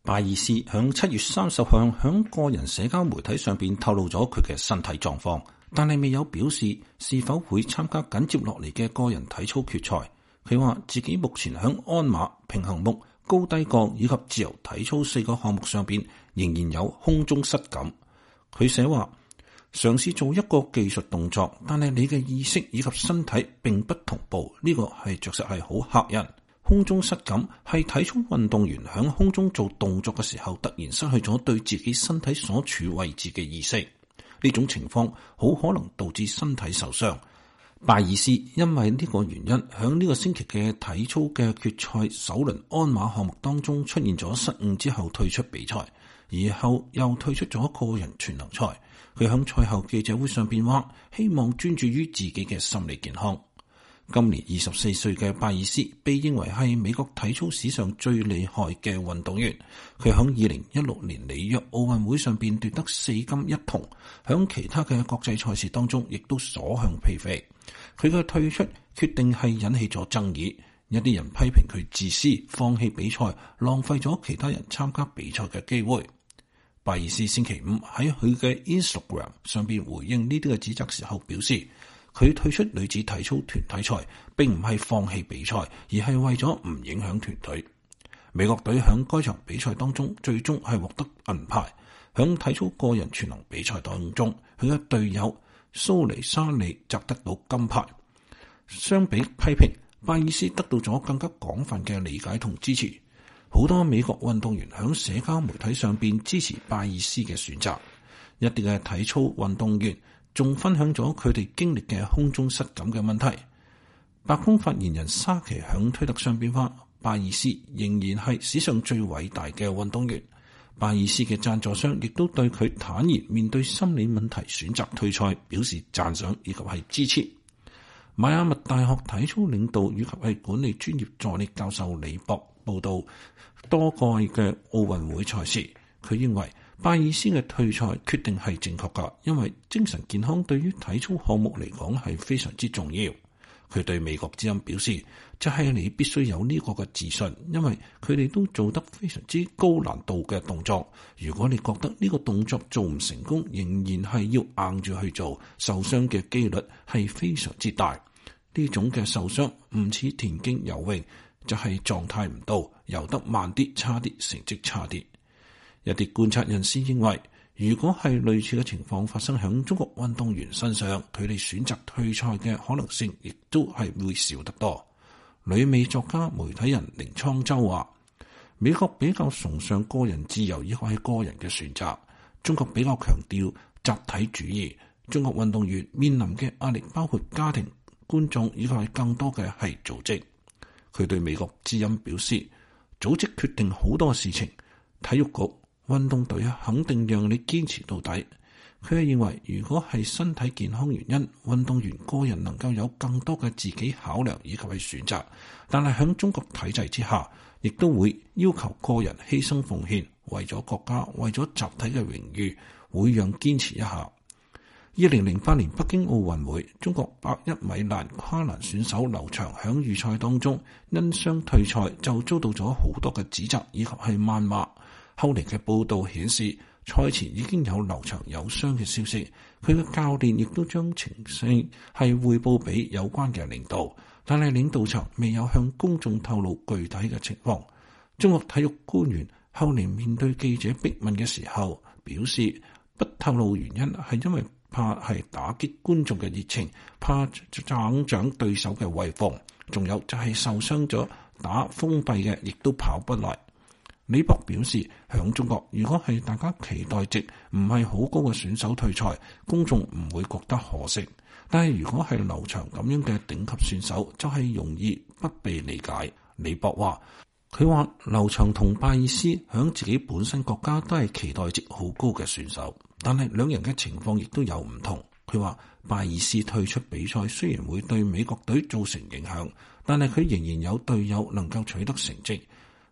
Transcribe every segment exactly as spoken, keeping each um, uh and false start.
拜爾斯響七月三十號響個人社交媒體上邊透露咗佢嘅身體狀況，但係未有表示是否會參加緊接落嚟嘅個人體操決賽。佢話自己目前響鞍馬、平衡木、高低槓以及自由體操四個項目上邊仍然有空中失感。佢寫話嘗試做一個技術動作，但係你嘅意識以及身體並不同步，呢、這個係着實係好嚇人。空中失感係體操運動員響空中做動作嘅時候，突然失去咗對自己身體所處位置嘅意識。呢種情況好可能導致身體受傷。拜爾斯因為呢個原因，響呢個星期嘅體操嘅決賽首輪鞍馬項目當中出現咗失誤之後退出比賽，而後又退出咗個人全能賽。佢響賽後記者會上邊話，希望專注於自己嘅心理健康。今年二十四歲嘅拜爾斯被認為係美國體操史上最厲害嘅運動員。佢響二零一六年里約奧運會上邊奪得四金一銅，響其他嘅國際賽事當中亦都所向披靡。佢嘅退出決定係引起咗爭議，一啲人批評佢自私，放棄比賽，浪費咗其他人參加比賽嘅機會。拜爾斯星期五喺佢嘅 Instagram 上邊回應呢啲嘅指責時候表示，佢退出女子體操團體賽並唔係放棄比賽，而係為咗唔影響團隊。美國隊響該場比賽當中最終係獲得銀牌。響體操個人全能比賽當中，佢嘅隊友蘇尼沙利則得到金牌。相比批評，拜爾斯得到咗更加廣泛嘅理解同支持。好多美國運動員響社交媒體上邊支持拜爾斯嘅選擇。一啲嘅體操運動員仲分享咗佢哋經歷嘅空中失感嘅問題。白宮發言人沙奇響推特上邊話，拜爾斯仍然係史上最偉大嘅運動員。拜爾斯嘅贊助商亦都對佢坦然面對心理問題選擇退賽表示讚賞以及係支持。邁阿密大學體操領導以及係管理專業助理教授李博報道多個嘅奧運會賽事，佢認為拜爾斯嘅退賽決定係正確㗎，因為精神健康對於體操項目嚟講係非常之重要。佢對美國之音表示，就係你必須有呢個嘅自信，因為佢哋都做得非常之高難度嘅動作。如果你覺得呢個動作做唔成功，仍然係要硬住去做，受傷嘅機率係非常之大。呢種嘅受傷唔似田徑游泳，就係狀態唔到，游得慢啲、差啲，成績差啲。一啲觀察人士認為，如果係類似嘅情況發生喺中國運動員身上，佢哋選擇退賽嘅可能性亦都係會少得多。旅美作家、媒體人寧滄州話，美國比較崇尚個人自由，亦或係個人嘅選擇；中國比較強調集體主義。中國運動員面臨嘅壓力包括家庭、觀眾，以及係更多嘅係組織。佢對美國之音表示，組織決定好多事情，體育局、運動隊啊，肯定讓你堅持到底。佢係認為，如果係身體健康原因，運動員個人能夠有更多嘅自己考量以及係選擇，但係喺中國體制之下，亦都會要求個人犧牲奉獻，為咗國家，為咗集體嘅榮譽，會讓堅持一下。二零零八年北京奧運會，中國百一米欄跨欄選手劉翔響預賽當中因傷退賽，就遭到咗好多嘅指責以及係謾罵。後嚟嘅報道顯示，賽前已經有劉翔有傷嘅消息，佢嘅教練亦都將情勢係匯報俾有關嘅領導，但係領導層未有向公眾透露具體嘅情況。中國體育官員後嚟面對記者逼問嘅時候，表示不透露原因係因為怕係打擊觀眾嘅熱情，怕增長對手嘅威風，仲有就係受傷咗打封閉嘅，亦都跑不來。李博表示，響中國如果係大家期待值唔係好高嘅選手退賽，公眾唔會覺得可惜。但係如果係劉翔咁樣嘅頂級選手，就係容易不被理解。李博話，佢話劉翔同拜爾斯響自己本身國家都係期待值好高嘅選手，但係兩人嘅情況亦都有唔同。佢話拜爾斯退出比賽雖然會對美國隊造成影響，但係佢仍然有隊友能夠取得成績。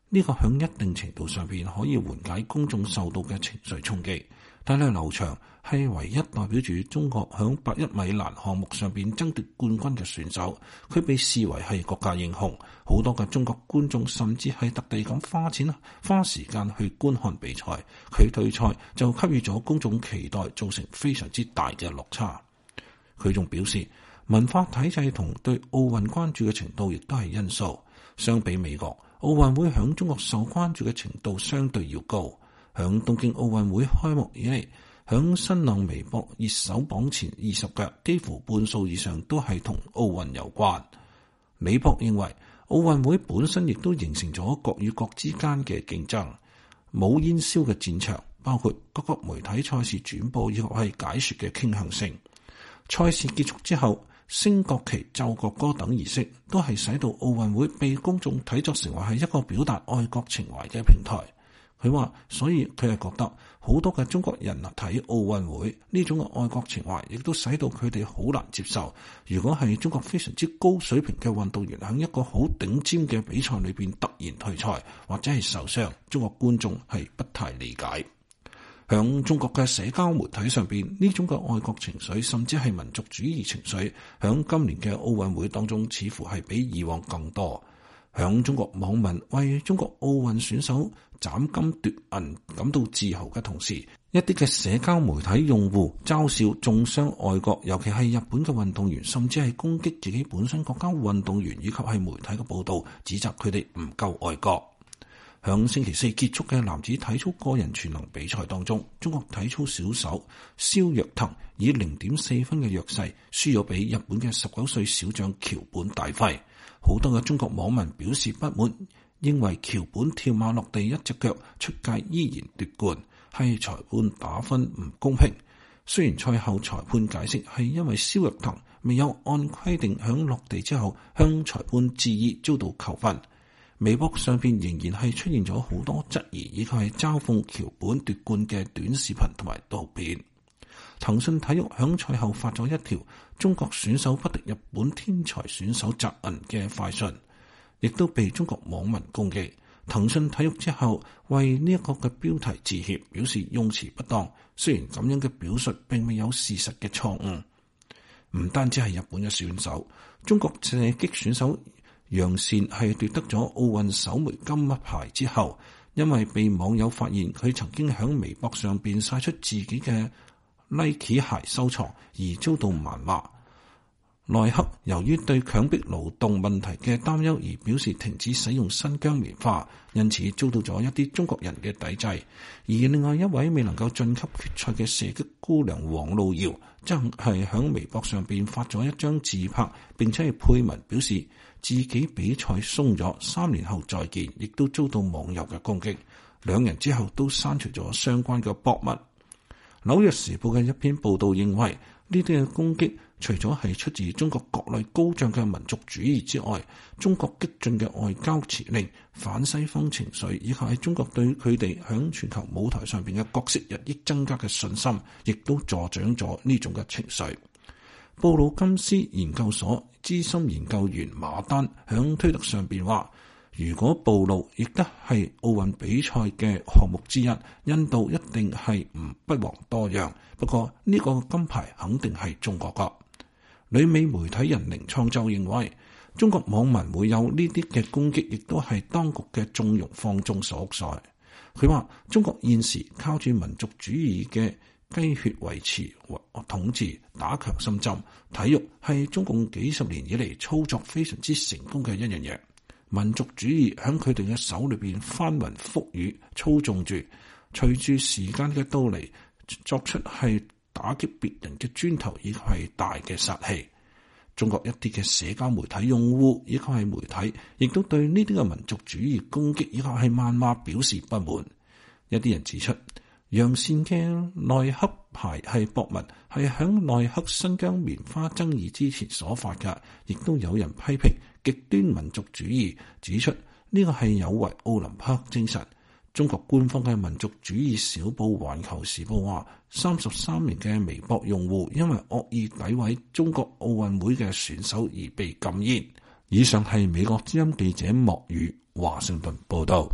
呢個響一定程度上邊可以緩解公眾受到嘅情緒衝擊。但係劉翔係唯一代表住中國響百一米欄項目上邊爭奪冠軍嘅選手，佢被視為係國家英雄。好多嘅中國觀眾甚至係特地咁花錢花時間去觀看比賽，佢退賽就給予咗公眾期待，造成非常之大嘅落差。佢仲表示，文化體制同對奧運關注嘅程度亦都係因素。相比美國，奧運會響中國受關注嘅程度相對要高。響東京奧運會開幕以嚟，響新浪微博熱搜榜前二十腳，幾乎半數以上都係同奧運有關。李博認為，奧運會本身亦都形成咗國與國之間嘅競爭，冇煙硝嘅戰場，包括各國媒體賽事轉播以及係解說嘅傾向性。賽事結束之後，升國旗、奏國歌等儀式，都係使到奧運會被公眾睇作成為係一個表達愛國情懷嘅平台。佢話，所以佢係覺得好多嘅中國人啊睇奧運會呢種嘅愛國情懷，亦都使到佢哋好難接受。如果係中國非常之高水平嘅運動員喺一個好頂尖嘅比賽裏邊突然退賽或者係受傷，中國觀眾係不太理解。響中國嘅社交媒體上邊，呢種嘅愛國情緒甚至係民族主義情緒，響今年嘅奧運會當中似乎係比以往更多。響中國網民為中國奧運選手斬金奪銀感到自豪嘅同時，一啲嘅社交媒體用戶嘲笑中傷愛國，尤其係日本嘅運動員，甚至係攻擊自己本身國家運動員以及係媒體嘅報道，指責佢哋唔夠愛國。響星期四結束嘅男子體操個人全能比賽當中，中國體操小手蕭若騰以零點四分嘅弱勢輸咗俾日本嘅十九歲小將橋本大輝。好多嘅中國網民表示不滿，認為橋本跳馬落地一隻腳出界依然奪冠，係裁判打分唔公平。雖然賽後裁判解釋係因為蕭若騰未有按規定響落地之後向裁判致意，遭到扣分。微博上邊仍然係出現咗好多質疑以及係嘲諷橋本奪冠嘅短視頻同埋圖片。騰訊體育響賽後發咗一條中國選手不敵日本天才選手摘銀嘅快訊，亦都被中國網民攻擊。騰訊體育之後為呢一個嘅標題致歉，表示用詞不當。雖然咁樣嘅表述並未有事實嘅錯誤。唔單止係日本嘅選手，中國射擊選手楊倩係奪得咗奧運首枚金牌之後，因為被網友發現佢曾經喺微博上邊晒出自己嘅 Nike 鞋收藏而遭到謾罵。耐克由於對強迫勞動問題嘅擔憂而表示停止使用新疆棉花，因此遭到咗一啲中國人嘅抵制。而另外一位未能夠晉級決賽嘅射擊姑娘王璐瑤，則係喺微博上邊發咗一張自拍，並且係配文表示自己比賽鬆咗，三年後再見，亦都遭到網友嘅攻擊。兩人之後都刪除咗相關嘅博物。紐約時報嘅一篇報道認為，呢啲嘅攻擊除咗係出自中國國內高漲嘅民族主義之外，中國激進嘅外交辭令、反西方情緒，以及係中國對佢哋響全球舞台上邊嘅角色日益增加嘅信心，亦都助長咗呢種嘅情緒。布魯金斯研究所資深研究員馬丹響推特上邊話，如果暴露亦都係奧運比賽嘅項目之一，印度一定係唔不遑多讓。不過呢個金牌肯定係中國噶。旅美媒體人寧創就認為，中國網民會有呢啲嘅攻擊，亦都係當局嘅縱容放縱所在。佢話中國現時靠住民族主義嘅雞血維持統治，打強心針，體育係中共幾十年以嚟操作非常之成功嘅一樣嘢。民族主義喺佢哋嘅手裏邊翻雲覆雨操縱住，隨住時間嘅到嚟，作出係打擊別人嘅磚頭，以及係大嘅殺氣。中國一啲嘅社交媒體用戶，以及係媒體，亦都對呢啲嘅民族主義攻擊，以及係謾罵表示不滿。一啲人指出，楊倩嘅耐克牌係博物，係響耐克新疆棉花爭議之前所發嘅，亦都有人批評極端民族主義，指出呢個係有違奧林匹克精神。中國官方嘅民族主義小報《環球時報》話，三十三名嘅微博用戶因為惡意詆毀中國奧運會嘅選手而被禁言。以上係美國之音記者莫宇華盛頓報道。